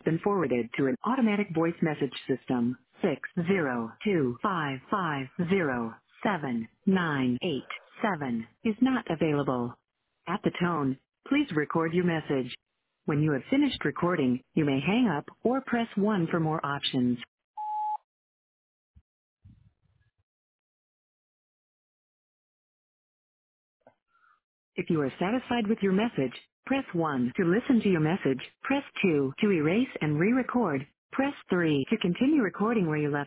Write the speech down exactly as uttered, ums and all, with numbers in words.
been forwarded to an automatic voice message system. six zero two five five zero seven nine eight seven is not available. At the tone, please record your message. When you have finished recording, you may hang up or press one for more options. If you are satisfied with your message, press one to listen to your message, press two to erase and re-record, press three to continue recording where you left